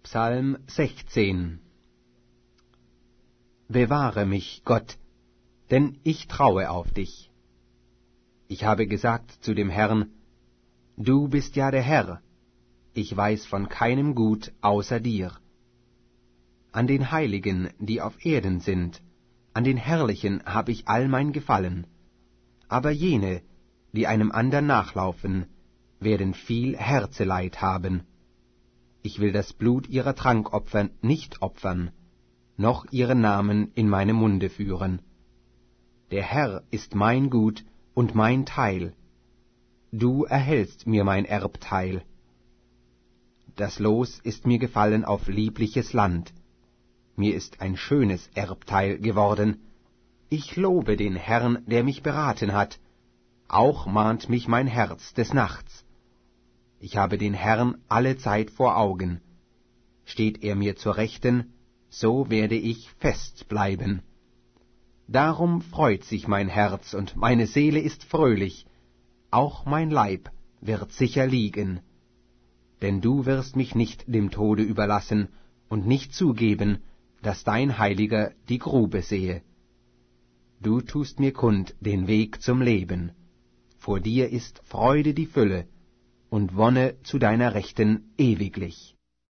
Psalm 16. Bewahre mich, Gott, denn ich traue auf dich. Ich habe gesagt zu dem Herrn, Du bist ja der Herr, ich weiß von keinem Gut außer dir. An den Heiligen, die auf Erden sind, an den Herrlichen hab ich all mein Gefallen. Aber jene, die einem andern nachlaufen, werden viel Herzeleid haben. Ich will das Blut ihrer Trankopfer nicht opfern, noch ihren Namen in meinem Munde führen. Der Herr ist mein Gut und mein Teil. Du erhältst mir mein Erbteil. Das Los ist mir gefallen auf liebliches Land. Mir ist ein schönes Erbteil geworden. Ich lobe den Herrn, der mich beraten hat. Auch mahnt mich mein Herz des Nachts. Ich habe den Herrn alle Zeit vor Augen. Steht er mir zur Rechten, so werde ich fest bleiben. Darum freut sich mein Herz und meine Seele ist fröhlich. Auch mein Leib wird sicher liegen. Denn du wirst mich nicht dem Tode überlassen und nicht zugeben, dass dein Heiliger die Grube sehe. Du tust mir kund den Weg zum Leben. Vor dir ist Freude die Fülle, und Wonne zu deiner Rechten ewiglich.